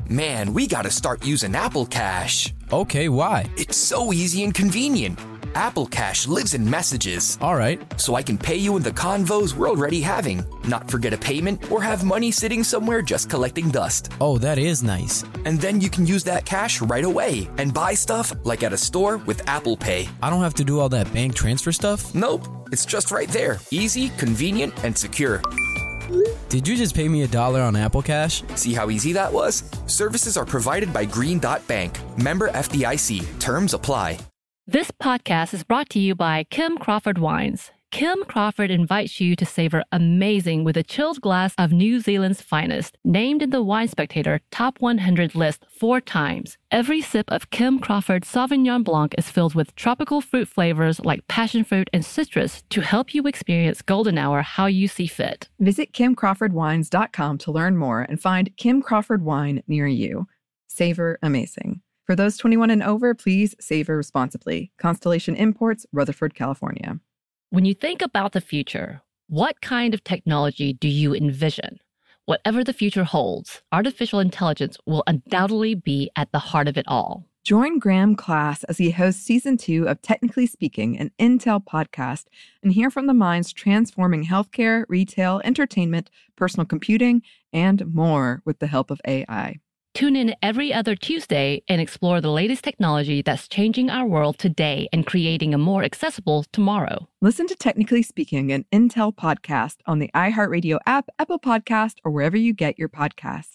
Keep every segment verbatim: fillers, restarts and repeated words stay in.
Man, we gotta start using Apple Cash. Okay, why? It's so easy and convenient. Apple Cash lives in messages. All right. So I can pay you in the convos we're already having, not forget a payment, or have money sitting somewhere just collecting dust. Oh, that is nice. And then you can use that cash right away and buy stuff like at a store with Apple Pay. I don't have to do all that bank transfer stuff? Nope, it's just right there. Easy, convenient, and secure. Did you just pay me a dollar on Apple Cash? See how easy that was? Services are provided by Green Dot Bank. Member F D I C. Terms apply. This podcast is brought to you by Kim Crawford Wines. Kim Crawford invites you to savor amazing with a chilled glass of New Zealand's finest, named in the Wine Spectator Top one hundred list four times. Every sip of Kim Crawford Sauvignon Blanc is filled with tropical fruit flavors like passion fruit and citrus to help you experience golden hour how you see fit. Visit kim crawford wines dot com to learn more and find Kim Crawford wine near you. Savor amazing. For those twenty-one and over, please savor responsibly. Constellation Imports, Rutherford, California. When you think about the future, what kind of technology do you envision? Whatever the future holds, artificial intelligence will undoubtedly be at the heart of it all. Join Graham Class as he hosts season two of Technically Speaking, an Intel podcast, and hear from the minds transforming healthcare, retail, entertainment, personal computing, and more with the help of A I. Tune in every other Tuesday and explore the latest technology that's changing our world today and creating a more accessible tomorrow. Listen to Technically Speaking, an Intel podcast on the iHeartRadio app, Apple Podcast, or wherever you get your podcasts.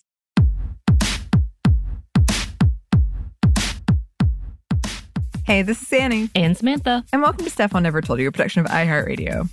Hey, this is Annie. And Samantha. And welcome to Stuff I Never Told You, a production of iHeartRadio.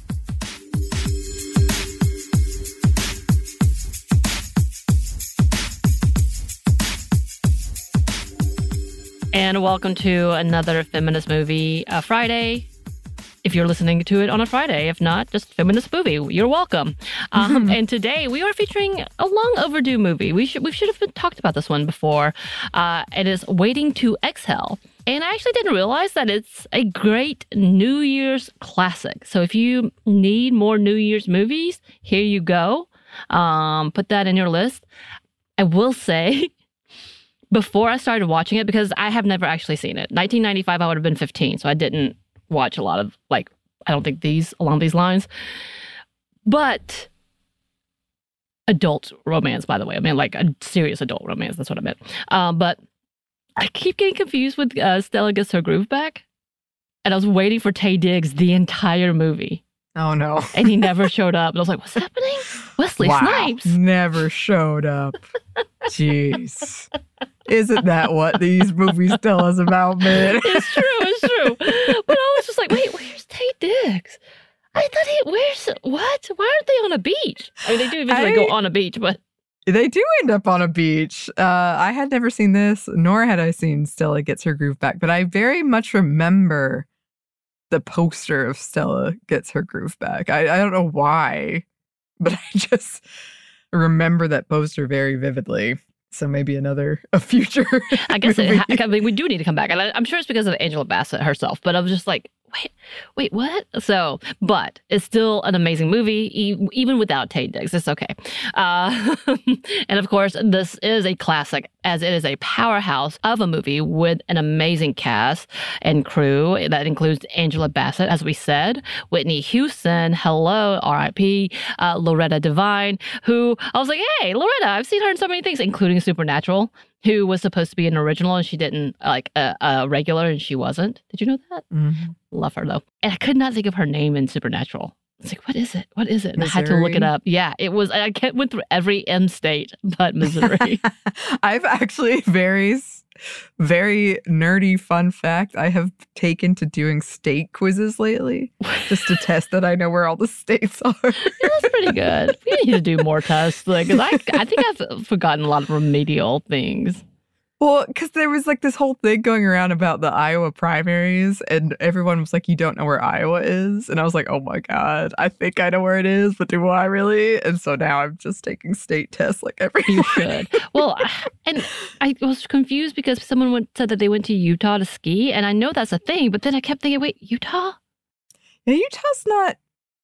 And welcome to another feminist movie uh, Friday. If you're listening to it on a Friday, if not, just feminist movie. You're welcome. Um, and today we are featuring a long overdue movie. We should we should have been, talked about this one before. Uh, it is Waiting to Exhale. And I actually didn't realize that it's a great New Year's classic. So if you need more New Year's movies, here you go. Um, put that in your list. I will say, before I started watching it, because I have never actually seen it. nineteen ninety-five, I would have been fifteen, so I didn't watch a lot of, like, I don't think these, along these lines. But adult romance, by the way. I mean, like, a serious adult romance, that's what I meant. Um, but I keep getting confused with uh, Stella Gets Her Groove Back. And I was waiting for Taye Diggs the entire movie. Oh, no. And he never showed up. And I was like, what's happening? Wesley wow. Snipes. Never showed up. Jeez. Isn't that what these movies tell us about men? It's true, it's true. But I was just like, wait, where's Taye Diggs? I thought he, where's, what? Why aren't they on a beach? I mean, they do eventually I, go on a beach, but. They do end up on a beach. Uh, I had never seen this, nor had I seen Stella Gets Her Groove Back, but I very much remember the poster of Stella Gets Her Groove Back. I, I don't know why, but I just remember that poster very vividly. So maybe another, a future I guess movie. It, I mean, we do need to come back. And I, I'm sure it's because of Angela Bassett herself, but I was just like, wait, wait, what? So, but it's still an amazing movie, e- even without Taye Diggs. It's okay. Uh, and of course, this is a classic, as it is a powerhouse of a movie with an amazing cast and crew that includes Angela Bassett, as we said, Whitney Houston, hello, R I P, uh, Loretta Devine, who I was like, hey, Loretta, I've seen her in so many things, including Supernatural, who was supposed to be an original and she didn't, like a, a regular and she wasn't. Did you know that? Mm-hmm. Love her though. And I could not think of her name in Supernatural. It's like, what is it? What is it? And Missouri? I had to look it up. Yeah, it was, I went through every M state but Missouri. I've actually very, very nerdy fun fact. I have taken to doing state quizzes lately just to test that I know where all the states are. Yeah, that's pretty good. We need to do more tests. Like, 'cause I, I think I've forgotten a lot of remedial things. Well, because there was like this whole thing going around about the Iowa primaries, and everyone was like, you don't know where Iowa is? And I was like, oh my God, I think I know where it is, but do I really? And so now I'm just taking state tests like every You morning. should. Well, and I was confused because someone went, said that they went to Utah to ski, and I know that's a thing, but then I kept thinking, wait, Utah? Yeah, Utah's not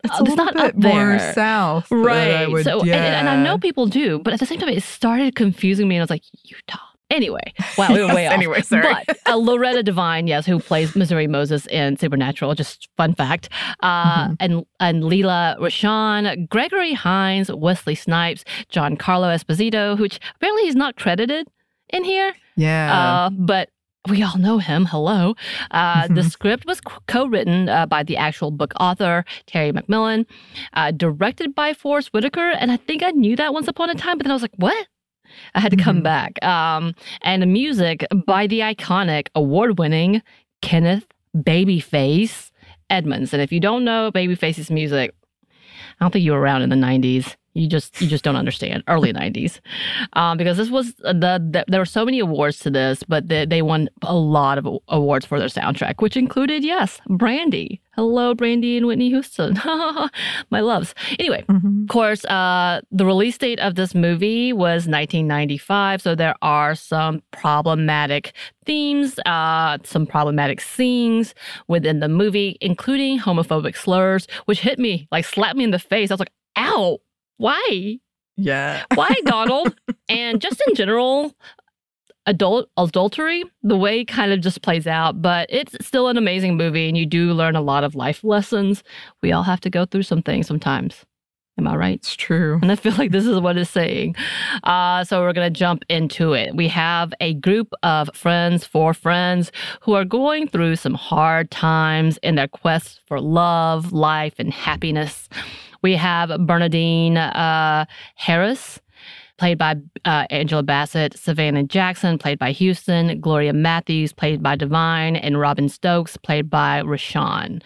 It's uh, a it's little not bit up there. more south. than I Right. would- so, yeah. and, and I know people do, but at the same time, it started confusing me, and I was like, Utah. Anyway, wow, we were way Yes, off. anyway, sorry. But uh, Loretta Devine, yes, who plays Missouri Moses in Supernatural, just fun fact. Uh, Mhm. and and Leela Rashawn, Gregory Hines, Wesley Snipes, Giancarlo Esposito, which apparently he's not credited in here, Yeah. uh, but we all know him. Hello. Uh, The Mhm. script was co-written uh, by the actual book author, Terry McMillan, uh, directed by Forrest Whitaker. And I think I knew that once upon a time, but then I was like, what? I had to come Mhm. back. Um, and the music by the iconic, award-winning Kenneth Babyface Edmonds. And if you don't know Babyface's music, I don't think you were around in the nineties. You just you just don't understand early nineties, um, because this was the, the there were so many awards to this, but they, they won a lot of awards for their soundtrack, which included yes, Brandy. Hello, Brandy and Whitney Houston, my loves. Anyway, Mhm. of course, uh, the release date of this movie was nineteen ninety-five, so there are some problematic themes, uh, some problematic scenes within the movie, including homophobic slurs, which hit me, like slapped me in the face. I was like, ow, why? Yeah. Why, Donald? And just in general, adult adultery, the way it kind of just plays out, but it's still an amazing movie, and you do learn a lot of life lessons. We all have to go through some things sometimes. Am I right? It's true. And I feel like this is what it's saying. Uh, so we're going to jump into it. We have a group of friends, four friends, who are going through some hard times in their quest for love, life, and happiness. We have Bernadine uh, Harris, played by uh, Angela Bassett, Savannah Jackson, played by Houston, Gloria Matthews, played by Divine, and Robin Stokes, played by Rashawn.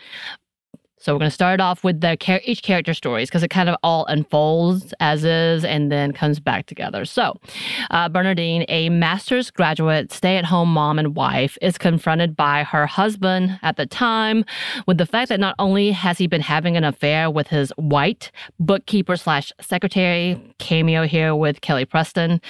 So we're going to start off with the char- each character stories because it kind of all unfolds as is and then comes back together. So uh, Bernadine, a master's graduate, stay-at-home mom and wife, is confronted by her husband at the time with the fact that not only has he been having an affair with his white bookkeeper slash secretary, cameo here with Kelly Preston,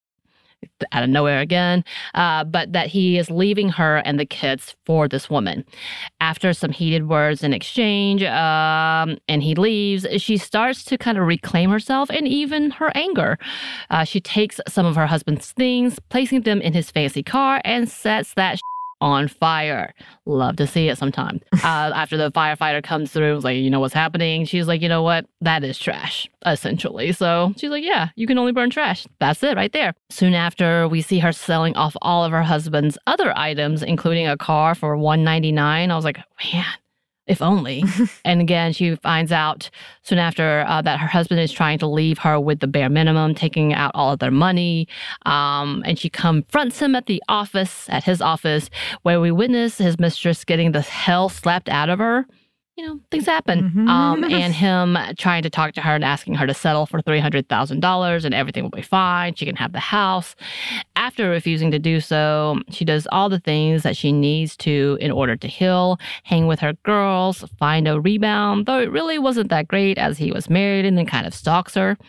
out of nowhere again, uh, but that he is leaving her and the kids for this woman. After some heated words in exchange, um, and he leaves, she starts to kind of reclaim herself and even her anger. Uh, she takes some of her husband's things, placing them in his fancy car, and sets that on fire. Love to see it sometime. Uh, after the firefighter comes through, was like, you know what's happening? She's like, you know what? That is trash, essentially. So she's like, yeah, you can only burn trash. That's it right there. Soon after, we see her selling off all of her husband's other items, including a car for one ninety-nine. I was like, man, if only. And again, she finds out soon after uh, that her husband is trying to leave her with the bare minimum, taking out all of their money. Um, and she confronts him at the office, at his office, where we witness his mistress getting the hell slapped out of her. You know, things happen. Mhm. Um, and him trying to talk to her and asking her to settle for three hundred thousand dollars and everything will be fine. She can have the house. After refusing to do so, she does all the things that she needs to in order to heal, hang with her girls, find a rebound, though it really wasn't that great as he was married and then kind of stalks her.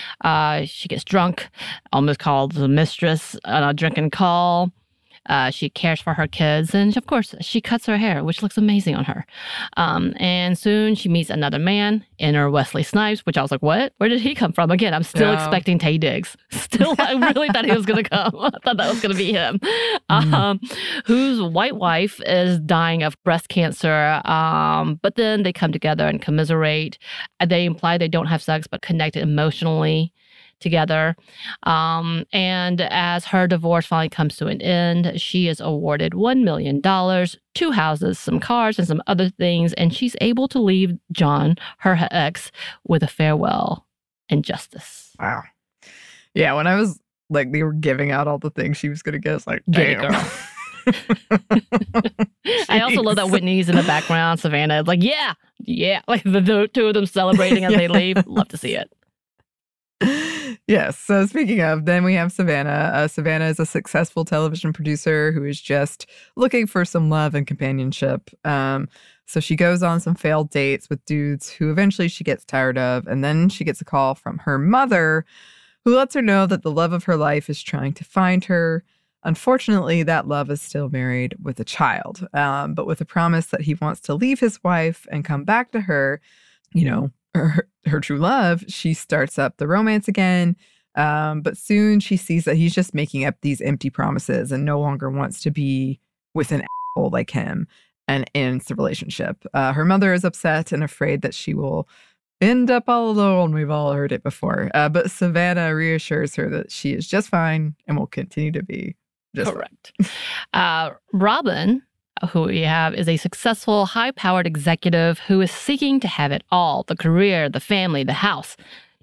Uh, she gets drunk, almost calls the mistress on a drinking call. Uh, she cares for her kids, and of course, she cuts her hair, which looks amazing on her. Um, and soon she meets another man, enter Wesley Snipes, which I was like, what? Where did he come from? Again, I'm still Yeah. expecting Taye Diggs. Still, I really thought he was going to come. I thought that was going to be him. Um, whose white wife is dying of breast cancer. Um, but then they come together and commiserate. They imply they don't have sex, but connect emotionally together. Um, and as her divorce finally comes to an end, she is awarded one million dollars, two houses, some cars, and some other things. And she's able to leave John, her ex, with a farewell and justice. Wow. Yeah, when I was like, they were giving out all the things she was going to get, it's like, Get it, damn. I also love that Jeez. Whitney's in the background. Savannah is like, yeah, yeah. Like the, the two of them celebrating as Yeah. they leave. Love to see it. Yes. So speaking of, then we have Savannah. Uh, Savannah is a successful television producer who is just looking for some love and companionship. Um, so she goes on some failed dates with dudes who eventually she gets tired of. And then she gets a call from her mother who lets her know that the love of her life is trying to find her. Unfortunately, that love is still married with a child, um, but with a promise that he wants to leave his wife and come back to her. you know, her, her true love, she starts up the romance again. Um, but soon she sees that he's just making up these empty promises and no longer wants to be with an asshole like him, and ends the relationship. Uh, her mother is upset and afraid that she will end up all alone. We've all heard it before. Uh, but Savannah reassures her that she is just fine and will continue to be just correct. uh, Robin, who we have, is a successful, high-powered executive who is seeking to have it all: the career, the family, the house.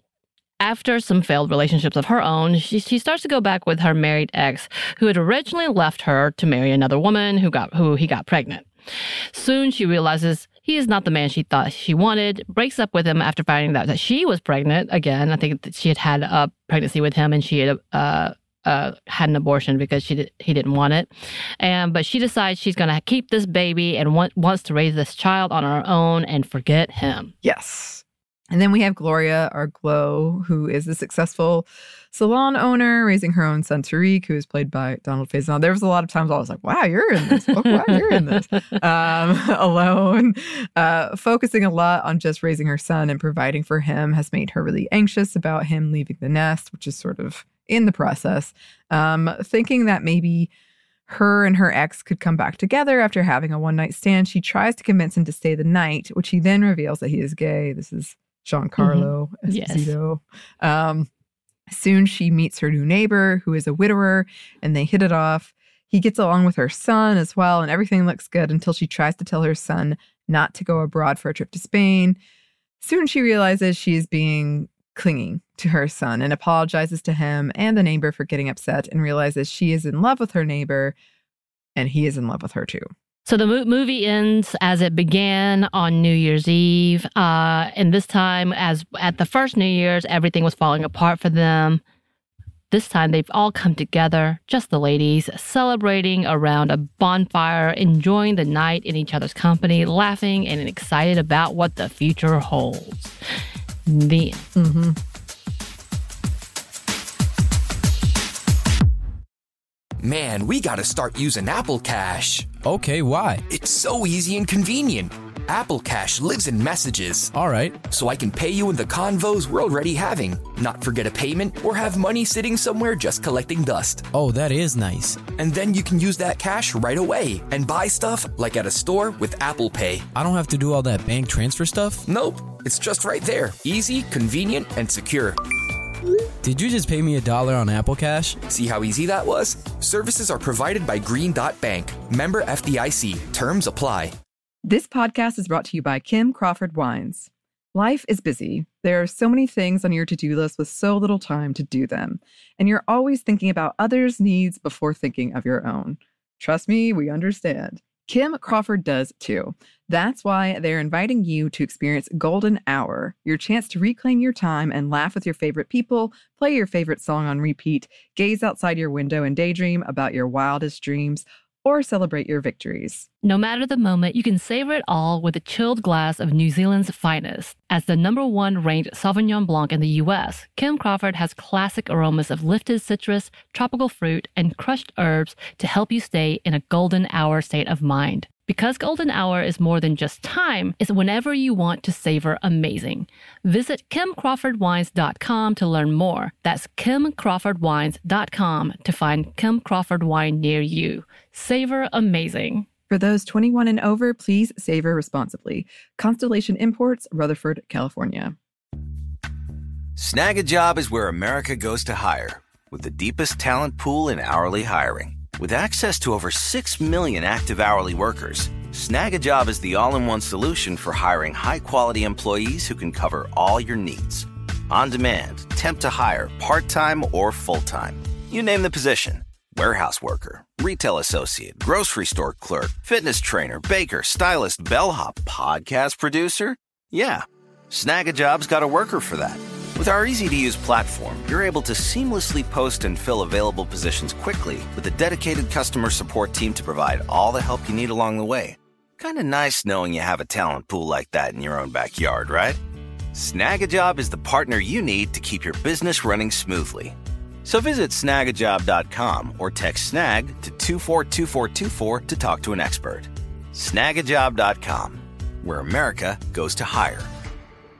After some failed relationships of her own, she, she starts to go back with her married ex, who had originally left her to marry another woman who got who he got pregnant. Soon she realizes he is not the man she thought she wanted, breaks up with him after finding out that she was pregnant. Again, I think that she had had a pregnancy with him and she had uh, uh, had an abortion because she did, he didn't want it. And But she decides she's going to keep this baby and want, wants to raise this child on her own and forget him. Yes. And then we have Gloria, our Glow, who is a successful salon owner, raising her own son, Tariq, who is played by Donald Faison. There was a lot of times I was like, wow, you're in this. Oh, wow, you're in this. Um, alone, uh, focusing a lot on just raising her son and providing for him has made her really anxious about him leaving the nest, which is sort of in the process. Um, thinking that maybe her and her ex could come back together after having a one-night stand, she tries to convince him to stay the night, which he then reveals that he is gay. This is Giancarlo mm-hmm. Esposito. Yes. Um, soon she meets her new neighbor, who is a widower, and they hit it off. He gets along with her son as well, and everything looks good until she tries to tell her son not to go abroad for a trip to Spain. Soon she realizes she is being clinging to her son and apologizes to him and the neighbor for getting upset, and realizes she is in love with her neighbor and he is in love with her too. So the mo- movie ends as it began on New Year's Eve. Uh, and this time, as at the first New Year's, everything was falling apart for them. This time, they've all come together, just the ladies, celebrating around a bonfire, enjoying the night in each other's company, laughing and excited about what the future holds. The end. Mm-hmm. Man, we gotta start using Apple Cash. Okay, why? It's so easy and convenient. Apple Cash lives in messages. All right. So I can pay you in the convos we're already having, not forget a payment, or have money sitting somewhere just collecting dust. Oh, that is nice. And then you can use that cash right away and buy stuff like at a store with Apple Pay. I don't have to do all that bank transfer stuff? Nope, it's just right there. Easy, convenient, and secure. Did you just pay me a dollar on Apple Cash? See how easy that was? Services are provided by Green Dot Bank. Member F D I C. Terms apply. This podcast is brought to you by Kim Crawford Wines. Life is busy. There are so many things on your to-do list with so little time to do them. And you're always thinking about others' needs before thinking of your own. Trust me, we understand. Kim Crawford does too. That's why they're inviting you to experience Golden Hour, your chance to reclaim your time and laugh with your favorite people, play your favorite song on repeat, gaze outside your window and daydream about your wildest dreams, or celebrate your victories. No matter the moment, you can savor it all with a chilled glass of New Zealand's finest. As the number one ranked Sauvignon Blanc in the U S, Kim Crawford has classic aromas of lifted citrus, tropical fruit, and crushed herbs to help you stay in a golden hour state of mind. Because golden hour is more than just time, it's whenever you want to savor amazing. Visit kim crawford wines dot com to learn more. That's kim crawford wines dot com to find Kim Crawford wine near you. Savor amazing. For those twenty-one and over, please savor responsibly. Constellation Imports, Rutherford, California. Snag a Job is where America goes to hire, with the deepest talent pool in hourly hiring. With access to over six million active hourly workers, Snag a Job is the all-in-one solution for hiring high-quality employees who can cover all your needs. On demand, temp to hire, part-time or full-time. You name the position. Warehouse worker, retail associate, grocery store clerk, fitness trainer, baker, stylist, bellhop, podcast producer. Yeah, Snag a Job's got a worker for that. With our easy-to-use platform, you're able to seamlessly post and fill available positions quickly with a dedicated customer support team to provide all the help you need along the way. Kind of nice knowing you have a talent pool like that in your own backyard, right? Snag a Job is the partner you need to keep your business running smoothly. So visit snag a job dot com or text SNAG to two four two four two four to talk to an expert. snag a job dot com, where America goes to hire.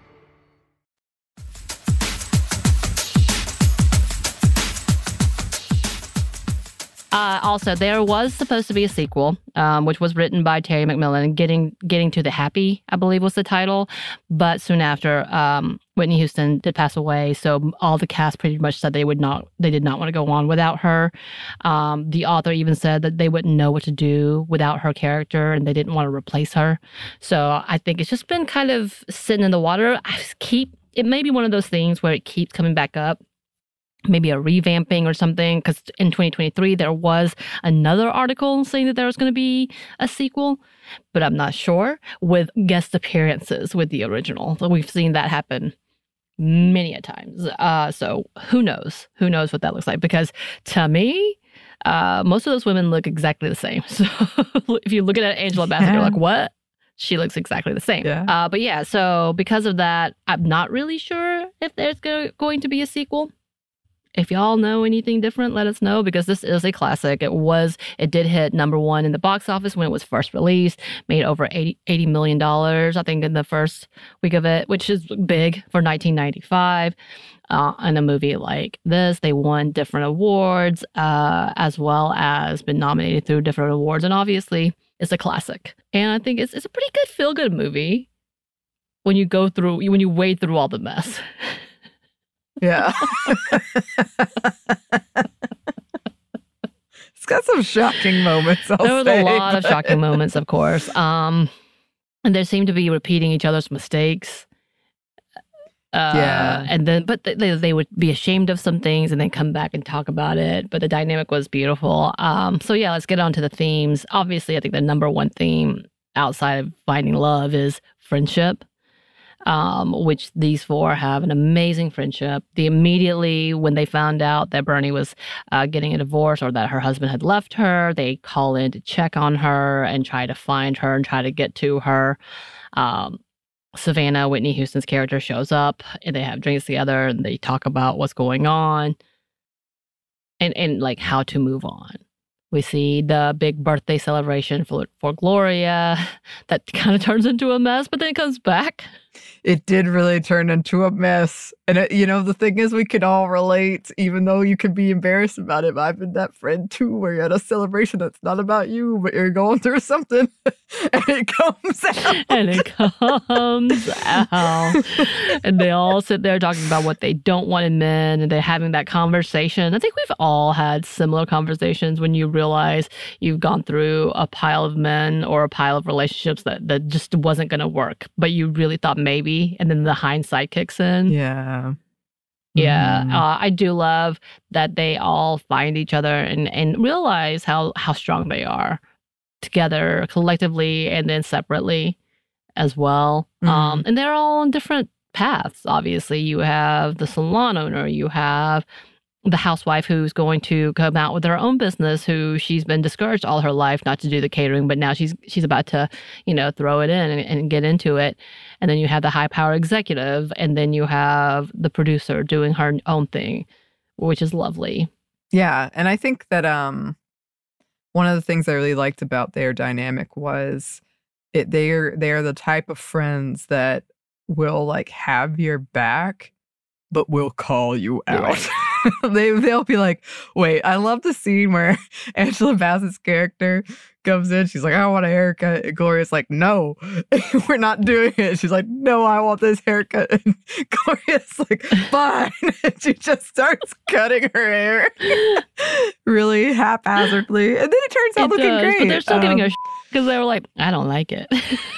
Uh, also, there was supposed to be a sequel, um, which was written by Terry McMillan, getting getting to the Happy, I believe was the title. But soon after, um, Whitney Houston did pass away, so all the cast pretty much said they would not, they did not want to go on without her. Um, the author even said that they wouldn't know what to do without her character, and they didn't want to replace her. So I think it's just been kind of sitting in the water. I just keep it may be one of those things where it keeps coming back up. Maybe a revamping or something, because in twenty twenty-three, there was another article saying that there was going to be a sequel, but I'm not sure, with guest appearances with the original. So we've seen that happen many a times. Uh, so who knows? Who knows what that looks like? Because to me, uh, most of those women look exactly the same. So if you look at Angela Bassett, Yeah. you're like, what? She looks exactly the same. Yeah. Uh, but yeah, so because of that, I'm not really sure if there's go- going to be a sequel. If y'all know anything different, let us know, because this is a classic. It was, it did hit number one in the box office when it was first released, made over eighty million dollars, I think, in the first week of it, which is big for nineteen ninety-five. Uh, and a movie like this, they won different awards, uh, as well as been nominated through different awards. And obviously, it's a classic. And I think it's, it's a pretty good feel-good movie when you go through, when you wade through all the mess. Yeah. It's got some shocking moments. I'll There was say, a lot of but- shocking moments, of course. Um, and they seem to be repeating each other's mistakes. Uh, Yeah. And then, but they, they would be ashamed of some things and then come back and talk about it. But the dynamic was beautiful. Um, so yeah, let's get on to the themes. Obviously, I think the number one theme outside of finding love is friendship. Um, which these four have an amazing friendship. The immediately when they found out that Bernie was uh, getting a divorce or that her husband had left her, they call in to check on her and try to find her and try to get to her. Um, Savannah, Whitney Houston's character, shows up and they have drinks together and they talk about what's going on and, and like how to move on. We see the big birthday celebration for, for Gloria that kind of turns into a mess, but then it comes back. It did really turn into a mess. And, it, you know, the thing is, we can all relate, even though you could be embarrassed about it. But I've been that friend, too, where you're at a celebration that's not about you, but you're going through something, and it comes out. And it comes out. And they all sit there talking about what they don't want in men, and they're having that conversation. I think we've all had similar conversations when you realize you've gone through a pile of men or a pile of relationships that, that just wasn't going to work, but you really thought maybe, and then the hindsight kicks in. Yeah. Yeah, Mhm. uh, I do love that they all find each other and, and realize how, how strong they are together, collectively, and then separately as well. Mhm. Um, and they're all on different paths. Obviously, you have the salon owner, you have the housewife who's going to come out with her own business, who she's been discouraged all her life not to do the catering, but now she's she's about to, you know, throw it in and, and get into it. And then you have the high power executive, and then you have the producer doing her own thing, which is lovely. Yeah, and I think that um, one of the things I really liked about their dynamic was it. They're they're the type of friends that will like have your back, but will call you You're out. right. they they'll be like, wait, I love the scene where Angela Bassett's character comes in. She's like, I want a haircut. And Gloria's like, no, we're not doing it. She's like, no, I want this haircut. And Gloria's like, fine. And she just starts cutting her hair really haphazardly. And then it turns out It looking does, great. but they're still giving her Um, because they were like, I don't like it.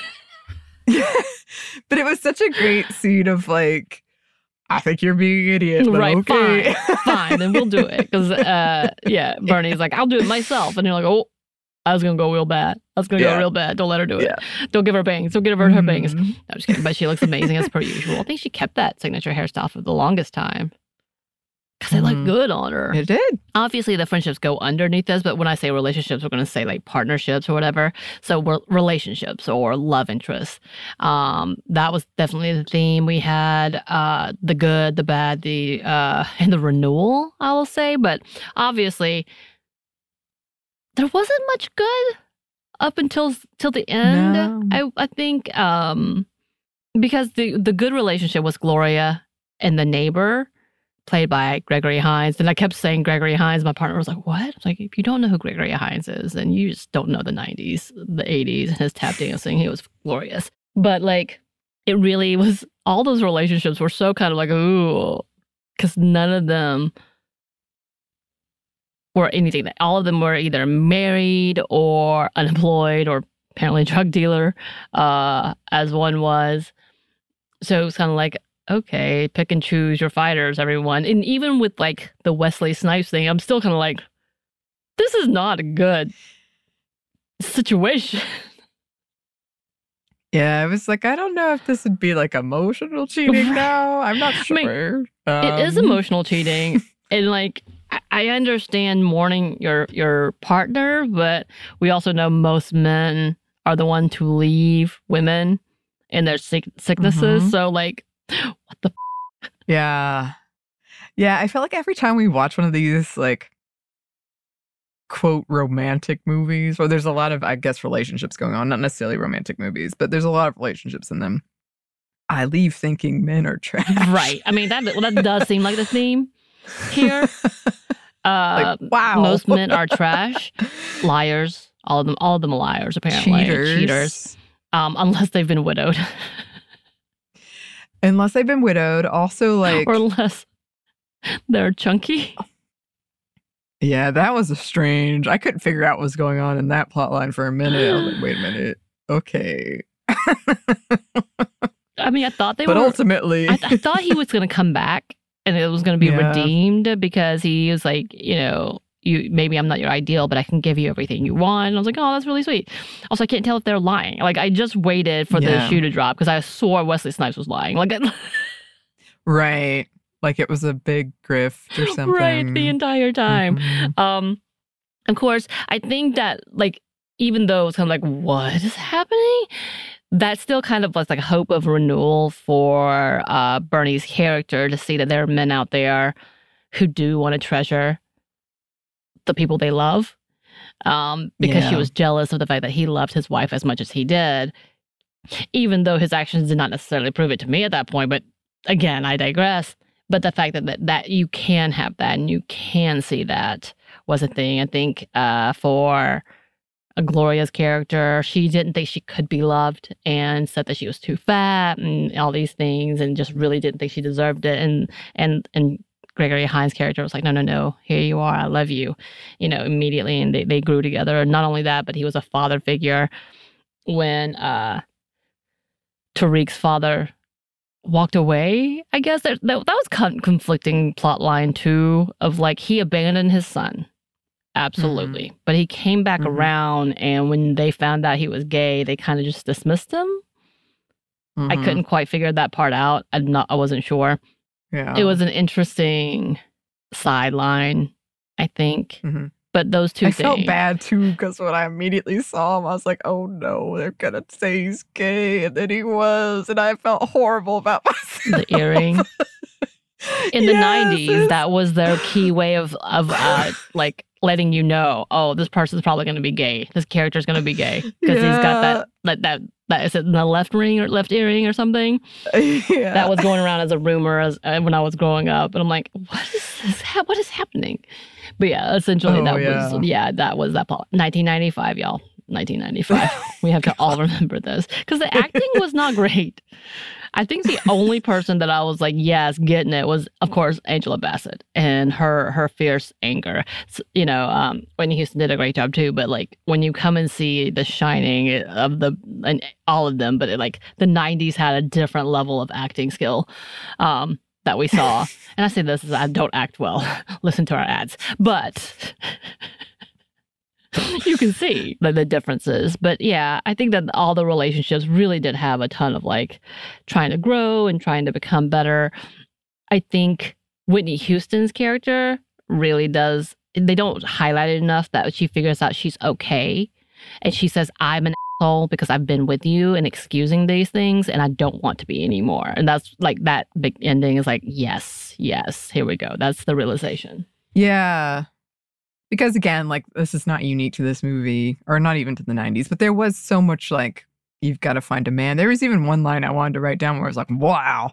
but it was such a great scene of like, I think you're being an idiot, but Right, okay. fine, fine, then we'll do it. Because, uh, yeah, Bernie's like, I'll do it myself. And you're like, oh, I was going to go real bad. I was going to Yeah. go real bad. Don't let her do it. Yeah. Don't give her bangs. Don't give her her bangs. No, Mhm. I'm just kidding. But she looks amazing as per usual. I think she kept that signature hairstyle for the longest time. Because it looked Mhm. good on her. It did. Obviously, the friendships go underneath this, but when I say relationships, we're going to say like partnerships or whatever. So we're relationships or love interests. Um, that was definitely the theme. We had uh, the good, the bad, the uh, and the renewal, I will say. But obviously, there wasn't much good up until till the end. No. I I think um, because the the good relationship was Gloria and the neighbor. played by Gregory Hines. And I kept saying Gregory Hines. My partner was like, what? I was like, if you don't know who Gregory Hines is, then you just don't know the nineties, the eighties, and his tap dancing. He was glorious. But like, it really was, all those relationships were so kind of like, ooh, because none of them were anything. All of them were either married or unemployed or apparently a drug dealer, uh, as one was. So it was kind of like, okay, pick and choose your fighters, everyone. And even with like the Wesley Snipes thing, I'm still kind of like, this is not a good situation. Yeah, I was like, I don't know if this would be like emotional cheating now. I'm not sure. I mean, um, it is emotional cheating. And like, I, I understand mourning your, your partner, but we also know most men are the one to leave women in their sick, sicknesses. Mm-hmm. So like, what the f- Yeah. Yeah, I feel like every time we watch one of these, like, quote, romantic movies, or there's a lot of, I guess, relationships going on, not necessarily romantic movies, but there's a lot of relationships in them. I leave thinking men are trash. Right. I mean, that, that does seem like the theme here. Uh, like, wow. Most men are trash, liars. All of them, all of them are liars, apparently. Cheaters. Cheaters. Um, unless they've been widowed. Unless they've been widowed. Also, like... Or unless they're chunky. Yeah, that was a strange... I couldn't figure out what was going on in that plot line for a minute. I was like, wait a minute. Okay. I mean, I thought they but were... But ultimately... I, I thought he was going to come back and it was going to be yeah. redeemed because he was like, you know... You maybe I'm not your ideal, but I can give you everything you want. And I was like, oh, that's really sweet. Also, I can't tell if they're lying. Like, I just waited for yeah. the shoe to drop because I swore Wesley Snipes was lying. Like, right, like it was a big grift or something. Right, the entire time. Mm-hmm. Um, of course, I think that like even though it's kind of like what is happening, that still kind of was like a hope of renewal for uh, Bernie's character to see that there are men out there who do want to treasure the people they love, um, because yeah. she was jealous of the fact that he loved his wife as much as he did, even though his actions did not necessarily prove it to me at that point. But again, I digress. But the fact that, that, that you can have that and you can see that was a thing. I think uh, for Gloria's character, she didn't think she could be loved and said that she was too fat and all these things and just really didn't think she deserved it. And, and, and, Gregory Hines' character was like, no, no, no, here you are, I love you, you know, immediately. And they, they grew together. And not only that, but he was a father figure when uh, Tariq's father walked away. I guess that, that, that was con- conflicting plot line too, of like he abandoned his son. Absolutely. Mm-hmm. But he came back mm-hmm. around, and when they found out he was gay, they kind of just dismissed him. Mm-hmm. I couldn't quite figure that part out. I'm not, I wasn't sure. Yeah. It was an interesting sideline, I think. Mm-hmm. But those two I things. I felt bad, too, because when I immediately saw him, I was like, oh, no, they're going to say he's gay. And then he was. And I felt horrible about myself. The earring. In the yes, nineties, it's... that was their key way of, of uh, like, letting you know, oh, this person's probably going to be gay. This character's going to be gay. Because yeah. he's got that, that, that, that, is it in the left ring or left earring or something? Yeah. That was going around as a rumor as uh, when I was growing up. And I'm like, what is this? Ha- what is happening? But yeah, essentially oh, that yeah. was, yeah, that was that plot. nineteen ninety-five, y'all. nineteen ninety-five. We have to all remember this. Because the acting was not great. I think the only person that I was like, yes, getting it was, of course, Angela Bassett and her her fierce anger. So, you know, um, Whitney Houston did a great job too. But like when you come and see The Shining of the and all of them, but it, like the nineties had a different level of acting skill um, that we saw. And I say this as I don't act well. Listen to our ads, but. You can see the, the differences. But yeah, I think that all the relationships really did have a ton of like trying to grow and trying to become better. I think Whitney Houston's character really does, they don't highlight it enough that she figures out she's okay. And she says, I'm an asshole because I've been with you and excusing these things and I don't want to be anymore. And that's like that big ending is like, yes, yes, here we go. That's the realization. Yeah. Because again, like this is not unique to this movie or not even to the nineties, but there was so much like, you've got to find a man. There was even one line I wanted to write down where I was like, wow,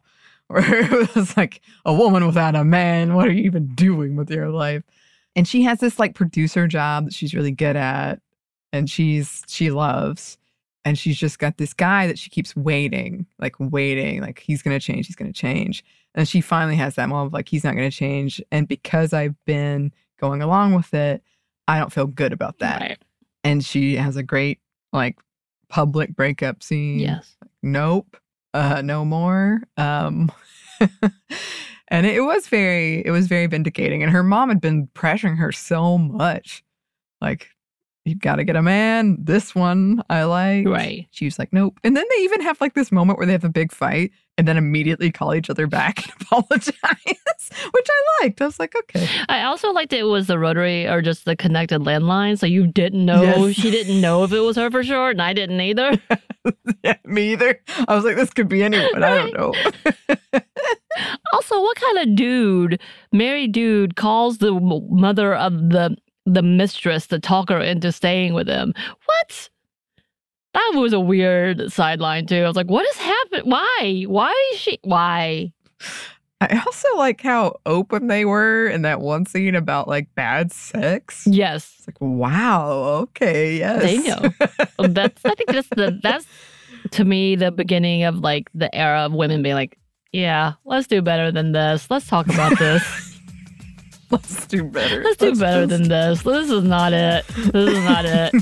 where it was like, a woman without a man, what are you even doing with your life? And she has this like producer job that she's really good at and she's she loves. And she's just got this guy that she keeps waiting, like waiting, like he's going to change, he's going to change. And she finally has that moment of like, he's not going to change. And because I've been going along with it, I don't feel good about that. Right. And she has a great like public breakup scene. Yes. Like, nope. Uh, no more. Um, and it, it was very, it was very vindicating. And her mom had been pressuring her so much. Like, you've got to get a man. This one I like. Right. She was like, nope. And then they even have like this moment where they have a big fight and then immediately call each other back and apologize, which I liked. I was like, okay. I also liked it was the rotary or just the connected landline. So you didn't know, Yes. she didn't know if it was her for sure. And I didn't either. Yeah, me either. I was like, this could be anyone. I don't know. Also, what kind of dude, married dude, calls the m- mother of the the mistress to talk her into staying with him? What? That was a weird sideline too. I was like, what is happening? Why? Why is she? Why? I also like how open they were in that one scene about like bad sex. Yes, It's like, wow, okay, yes. they know. That's I think that's the that's to me the beginning of like the era of women being like, yeah, let's do better than this. Let's talk about this. Let's do better. Let's do better than this. This is not it. This is not it.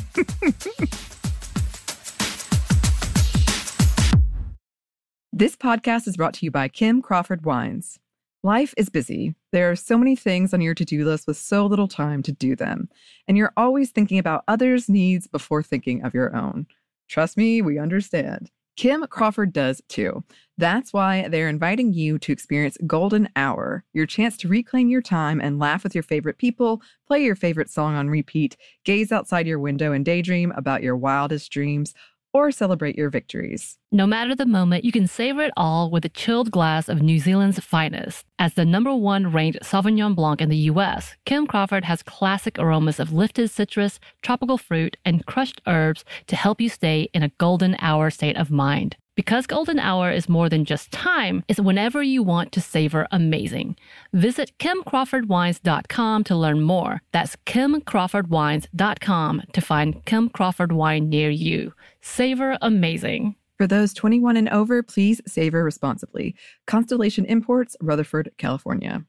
This podcast is brought to you by Kim Crawford Wines. Life is busy. There are so many things on your to-do list with so little time to do them. And you're always thinking about others' needs before thinking of your own. Trust me, we understand. Kim Crawford does too. That's why they're inviting you to experience Golden Hour, your chance to reclaim your time and laugh with your favorite people, play your favorite song on repeat, gaze outside your window and daydream about your wildest dreams, or celebrate your victories. No matter the moment, you can savor it all with a chilled glass of New Zealand's finest. As the number one ranked Sauvignon Blanc in the U S, Kim Crawford has classic aromas of lifted citrus, tropical fruit, and crushed herbs to help you stay in a golden hour state of mind. Because golden hour is more than just time, it's whenever you want to savor amazing. Visit kim crawford wines dot com to learn more. That's kim crawford wines dot com to find Kim Crawford wine near you. Savor amazing. For those twenty-one and over, please savor responsibly. Constellation Imports, Rutherford, California.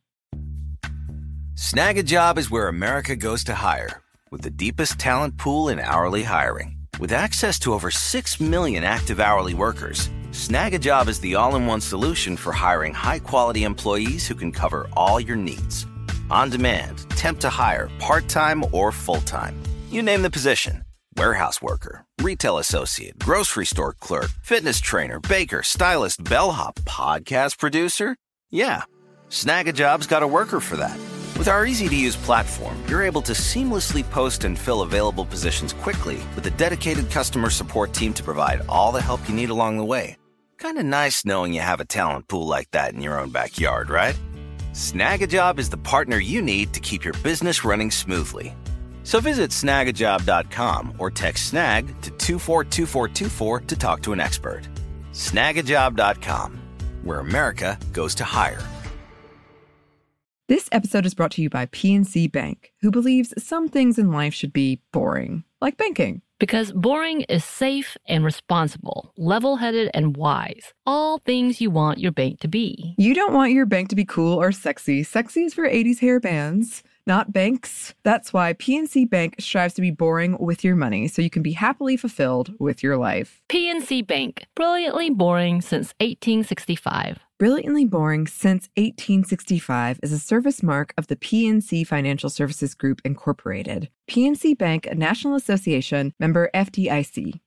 Snag a job is where America goes to hire, with the deepest talent pool in hourly hiring. With access to over six million active hourly workers, Snag a Job is the all-in-one solution for hiring high-quality employees who can cover all your needs. On demand, temp to hire, part-time or full-time. You name the position. Warehouse worker, retail associate, grocery store clerk, fitness trainer, baker, stylist, bellhop, podcast producer. Yeah, Snag a Job's got a worker for that. With our easy-to-use platform, you're able to seamlessly post and fill available positions quickly with a dedicated customer support team to provide all the help you need along the way. Kind of nice knowing you have a talent pool like that in your own backyard, right? Snag a Job is the partner you need to keep your business running smoothly. So visit snag a job dot com or text SNAG to two four two four two four to talk to an expert. snag a job dot com, where America goes to hire. This episode is brought to you by P N C Bank, who believes some things in life should be boring, like banking. Because boring is safe and responsible, level-headed and wise. All things you want your bank to be. You don't want your bank to be cool or sexy. Sexy is for eighties hair bands, not banks. That's why P N C Bank strives to be boring with your money so you can be happily fulfilled with your life. P N C Bank, brilliantly boring since eighteen sixty-five. Brilliantly Boring Since eighteen sixty-five is a service mark of the P N C Financial Services Group, Incorporated. P N C Bank, a National Association, member F D I C.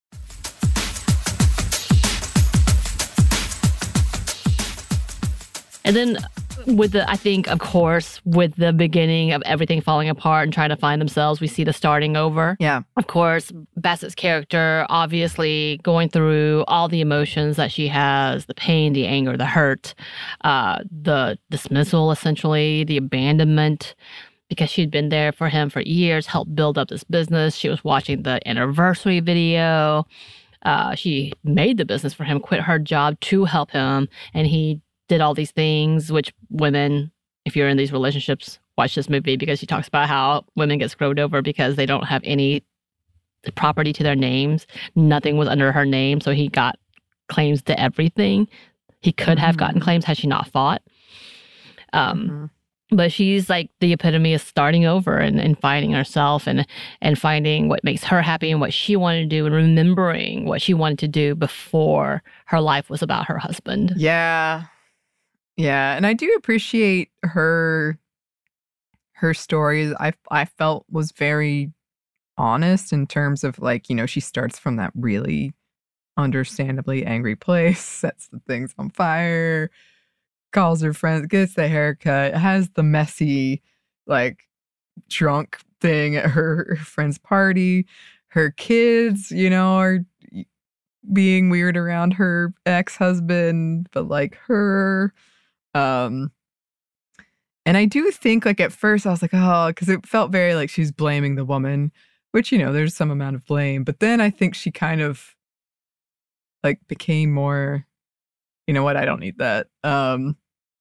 And then with the, I think, of course, with the beginning of everything falling apart and trying to find themselves, we see the starting over. Yeah. Of course, Bassett's character obviously going through all the emotions that she has, the pain, the anger, the hurt, uh, the dismissal, essentially, the abandonment, because she'd been there for him for years, helped build up this business. She was watching the anniversary video. Uh, she made the business for him, quit her job to help him, and he did all these things, which women, if you're in these relationships, watch this movie because she talks about how women get screwed over because they don't have any property to their names. Nothing was under her name, so he got claims to everything. He could have gotten claims had she not fought. Um, Mm-hmm. But she's like the epitome of starting over and, and finding herself and and finding what makes her happy and what she wanted to do and remembering what she wanted to do before her life was about her husband. Yeah. Yeah. And I do appreciate her her stories. I I felt was very honest in terms of like, you know, she starts from that really understandably angry place, sets the things on fire, calls her friends, gets the haircut, has the messy, like, drunk thing at her, her friend's party. Her kids, you know, are being weird around her ex-husband, but like her. Um, and I do think, like, at first I was like, oh, because it felt very like she's blaming the woman, which, you know, there's some amount of blame. But then I think she kind of, like, became more, you know what, I don't need that. Um,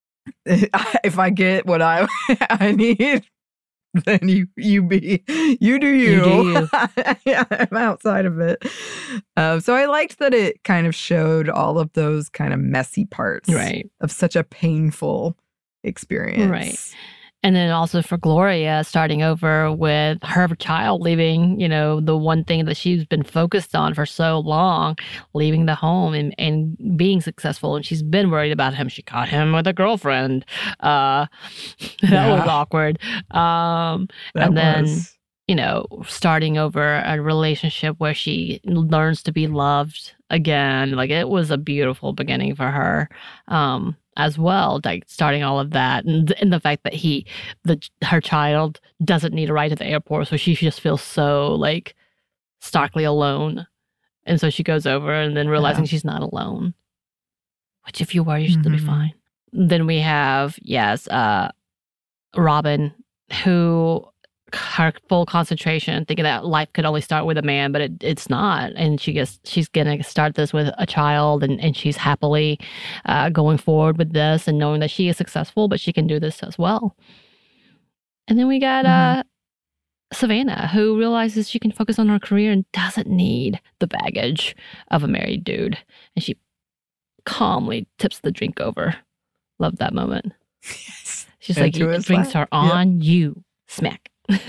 if I get what I I need, then you you be you do you. You do you. Yeah, I'm outside of it. Um, so I liked that it kind of showed all of those kind of messy parts, Right. of such a painful experience. Right. And then also for Gloria, starting over with her child leaving, you know, the one thing that she's been focused on for so long, leaving the home and, and being successful. And she's been worried about him. She caught him with a girlfriend. Uh, that Yeah. was awkward. Um, That and then, was. you know, starting over a relationship where she learns to be loved again. Like, it was a beautiful beginning for her. Um, as well, like starting all of that, and, and the fact that he, the her child doesn't need a ride to the airport, so she just feels so like starkly alone, and so she goes over and then realizing Yeah. she's not alone. Which, if you were, you should still be Mhm. fine. Then we have yes, uh, Robin, who her full concentration, thinking that life could only start with a man, but it, it's not. And she gets she's gonna start this with a child, and, and she's happily uh, going forward with this and knowing that she is successful, but she can do this as well. And then we got Mhm. uh, Savannah, who realizes she can focus on her career and doesn't need the baggage of a married dude. And she calmly tips the drink over. Love that moment. Yes. She's like, Into it his drinks lap. her on you. Smack.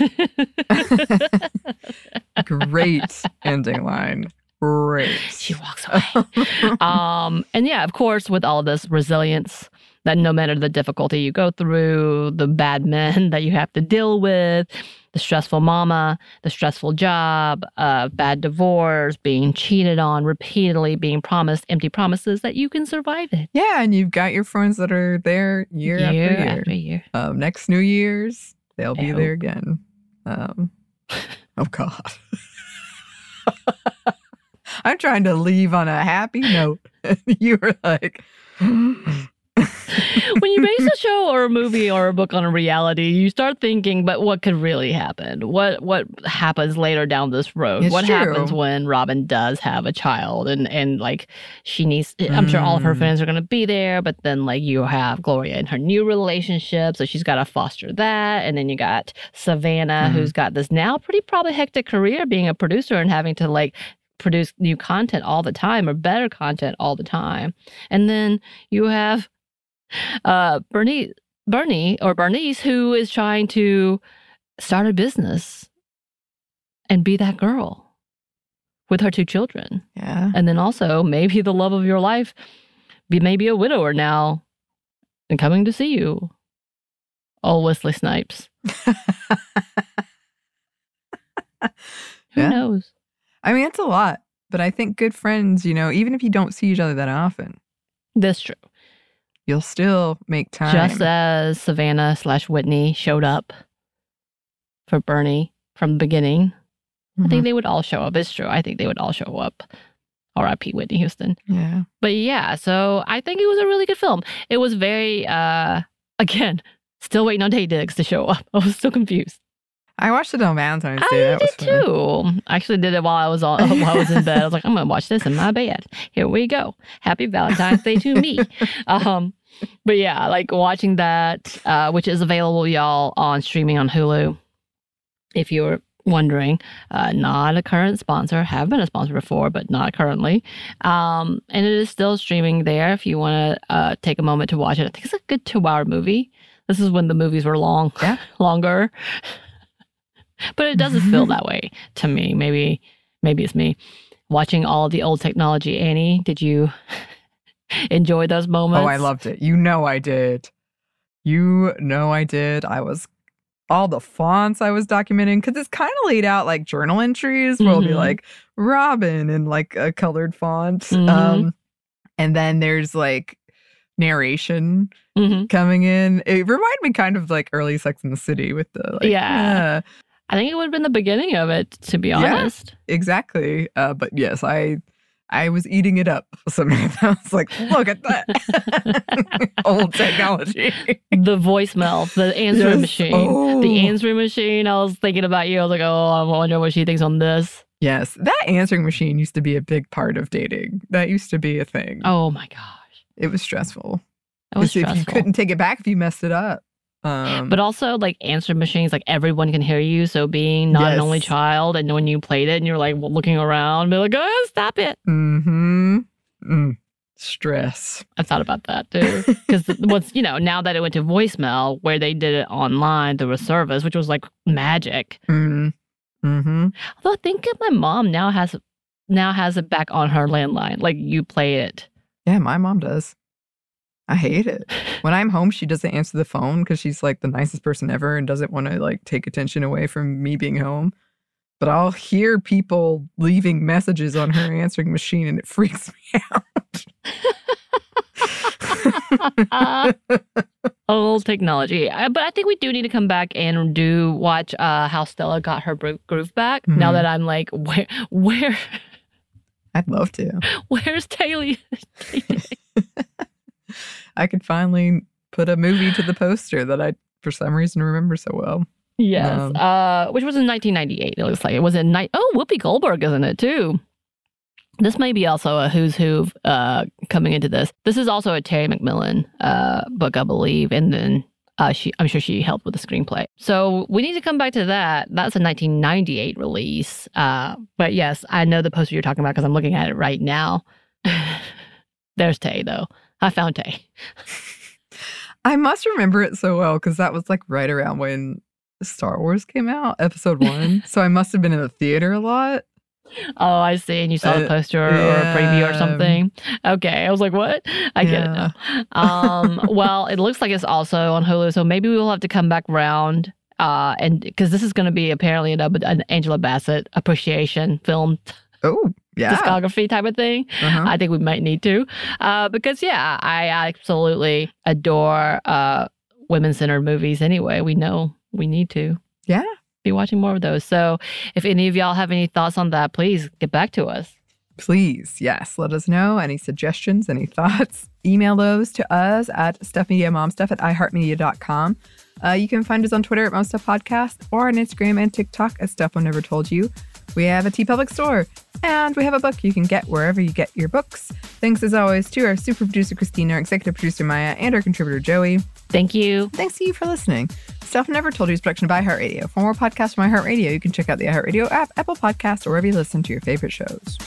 Great ending line. Great. She walks away. um, and yeah, of course, with all of this resilience, that no matter the difficulty you go through, the bad men that you have to deal with, the stressful mama, the stressful job, uh, bad divorce, being cheated on repeatedly, being promised empty promises, that you can survive it. Yeah, and you've got your friends that are there year, after year. after year. Um, next New Year's, they'll be I there hope. again. Um, oh God. I'm trying to leave on a happy note. You were like, When you base a show or a movie or a book on a reality, you start thinking, but what could really happen? What what happens later down this road? It's what true. happens when Robin does have a child and, and like she needs, I'm sure all of her Mm. friends are going to be there, but then like you have Gloria in her new relationship, so she's got to foster that. And then you got Savannah, Mhm. who's got this now pretty probably hectic career being a producer and having to like produce new content all the time or better content all the time. And then you have uh, Bernie, Bernie or Bernice, who is trying to start a business and be that girl with her two children. yeah. And then also maybe the love of your life, be maybe a widower now and coming to see you. Oh, Wesley Snipes. Who Yeah. knows? I mean, it's a lot, but I think good friends, you know, even if you don't see each other that often, That's true. you'll still make time. Just as Savannah slash Whitney showed up for Bernie from the beginning, I Mhm. think they would all show up. It's true. I think they would all show up. R I P Whitney Houston. Yeah. But yeah, so I think it was a really good film. It was very, uh, again, still waiting on Taye Diggs to show up. I was still confused. I watched it on Valentine's I Day. That was did fun. too. I actually did it while I was on, while I was in bed. I was like, I'm gonna watch this in my bed. Here we go. Happy Valentine's Day to me. Um, but yeah, like watching that, uh, which is available, y'all, on streaming on Hulu. If you're wondering, uh, not a current sponsor, have been a sponsor before, but not currently. Um, and it is still streaming there if you want to uh, take a moment to watch it. I think it's a good two-hour movie. This is when the movies were long, Yeah. longer. But it doesn't feel that way to me. Maybe, maybe it's me. Watching all the old technology, Annie, did you enjoy those moments? Oh, I loved it. You know I did. You know I did. I was, all the fonts I was documenting, because it's kind of laid out like journal entries where it'll be Mhm. like Robin in like a colored font. Mhm. Um, and then there's like narration Mhm. coming in. It reminded me kind of like early Sex in the City with the like, Yeah. I think it would have been the beginning of it, to be Yeah. honest. exactly. Uh, but yes, I I was eating it up. Something I was like, look at that old technology. The voicemail, the answering Yes. machine. Oh. The answering machine, I was thinking about you. I was like, oh, I wonder what she thinks on this. Yes, that answering machine used to be a big part of dating. That used to be a thing. Oh my gosh. It was stressful. It was 'Cause if stressful. you couldn't take it back if you messed it up. Um, But also, like, answering machines, like, everyone can hear you. So being not an only Yes. child, and when you played it and you're, like, looking around, be like, oh, stop it. mm-hmm. Mm. Stress. I thought about that, too. Because what's, you know, now that it went to voicemail, where they did it online through a service, which was, like, magic. Mm. Mm-hmm. Although I think my mom now has now has it back on her landline. Like, you play it. Yeah, my mom does. I hate it. When I'm home, she doesn't answer the phone because she's like the nicest person ever and doesn't want to like take attention away from me being home. But I'll hear people leaving messages on her answering machine and it freaks me out. Old technology. I, but I think we do need to come back and do watch uh, how Stella got her bro- groove back. Now Mhm. that I'm like, where, where, I'd love to. where's Taylor? I could finally put a movie to the poster that I, for some reason, remember so well. Yes. Um, uh, which was in nineteen ninety-eight. It looks like it was in night. Oh, Whoopi Goldberg is in it too. This may be also a who's who uh, coming into this. This is also a Terry McMillan uh, book, I believe, and then uh, she, I'm sure she helped with the screenplay. So we need to come back to that. That's a nineteen ninety-eight release. Uh, but yes, I know the poster you're talking about because I'm looking at it right now. There's Tay, though. I found Tay. I must remember it so well because that was like right around when Star Wars came out, episode one. So I must have been in the theater a lot. Oh, I see. And you saw the Uh, poster or a preview or yeah. something. Okay. I was like, what? I get it Yeah. now. Um, well, it looks like it's also on Hulu. So maybe we will have to come back round. Uh, and because this is going to be apparently an, an Angela Bassett appreciation film Oh, yeah. discography type of thing. Uh-huh. I think we might need to. Uh, because, yeah, I absolutely adore uh, women-centered movies anyway. We know we need to. Yeah. Be watching more of those. So if any of y'all have any thoughts on that, please get back to us. Please, yes, let us know. Any suggestions, any thoughts, email those to us at stuffmediamomstuff at iheartmedia dot com. Uh, you can find us on Twitter at momstuffpodcast or on Instagram and TikTok at Stuff I Never Told You. We have a TeePublic store, and we have a book you can get wherever you get your books. Thanks as always to our super producer Christina, our executive producer Maya, and our contributor Joey. Thank you. Thanks to you for listening. Stuff Never Told You is a production by iHeartRadio. For more podcasts from iHeartRadio, you can check out the iHeartRadio app, Apple Podcasts, or wherever you listen to your favorite shows.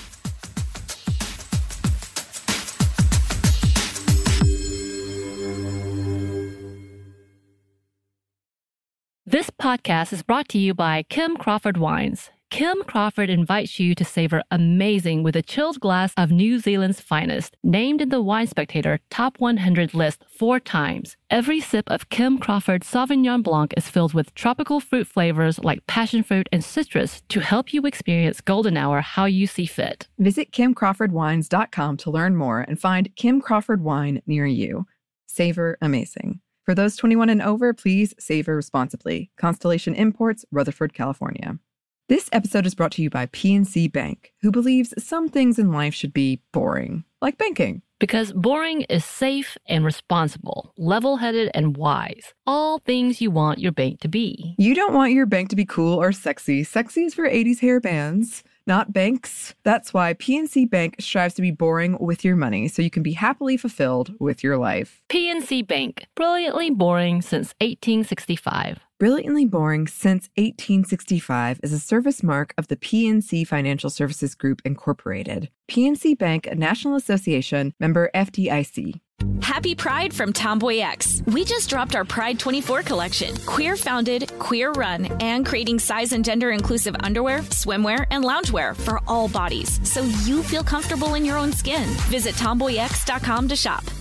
This podcast is brought to you by Kim Crawford Wines. Kim Crawford invites you to savor amazing with a chilled glass of New Zealand's finest, named in the Wine Spectator Top one hundred list four times. Every sip of Kim Crawford Sauvignon Blanc is filled with tropical fruit flavors like passion fruit and citrus to help you experience golden hour how you see fit. Visit kim crawford wines dot com to learn more and find Kim Crawford wine near you. Savor amazing. For those twenty-one and over, please savor responsibly. Constellation Imports, Rutherford, California. This episode is brought to you by P N C Bank, who believes some things in life should be boring, like banking. Because boring is safe and responsible, level-headed and wise. All things you want your bank to be. You don't want your bank to be cool or sexy. Sexy is for eighties hair bands, not banks. That's why P N C Bank strives to be boring with your money so you can be happily fulfilled with your life. P N C Bank, brilliantly boring since eighteen sixty-five. Brilliantly Boring Since eighteen sixty-five is a service mark of the P N C Financial Services Group, Incorporated. P N C Bank, a National Association, member F D I C. Happy Pride from Tomboy X. We just dropped our Pride twenty-four collection. Queer founded, queer run, and creating size and gender inclusive underwear, swimwear, and loungewear for all bodies so you feel comfortable in your own skin. Visit tomboy x dot com to shop.